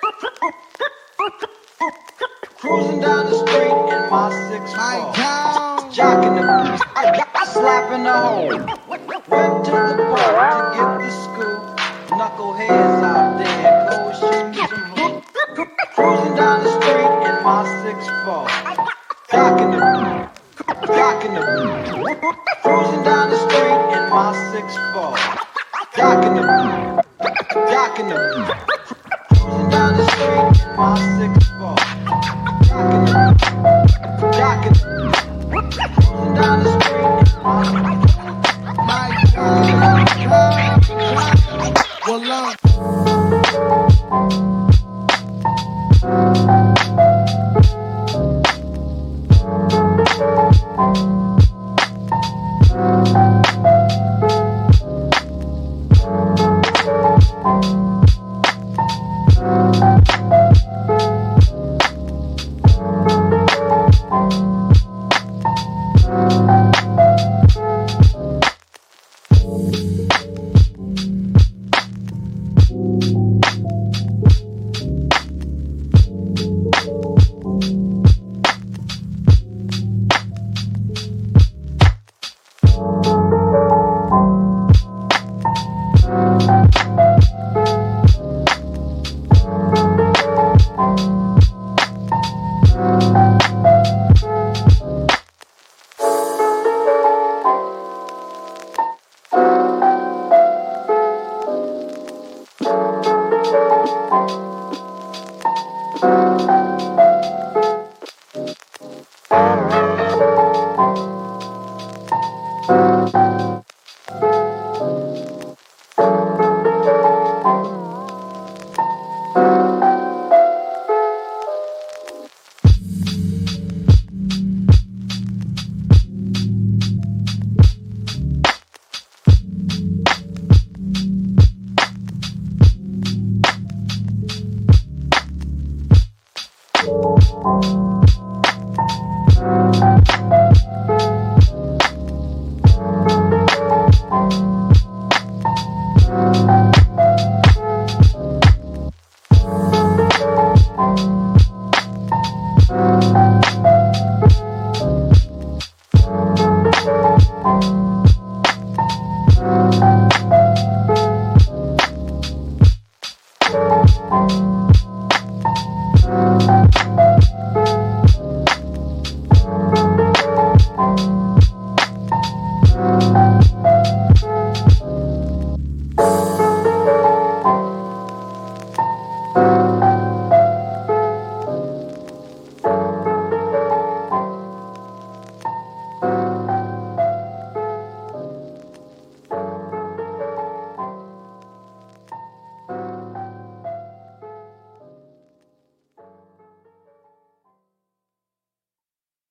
Cruising down the street in my 6'4", jocking the beat, slapping the hole. Went to the park to get the scoop. Knuckleheads out there, go shooting some hoop. Cruising down the street in my 6'4", jocking the beat, jocking the beat. Cruising down the street in my 6'4", jocking the beat, jocking the beat. Cruising down the street in my 6'4". Jockin', cruising down the street in my well, Bye.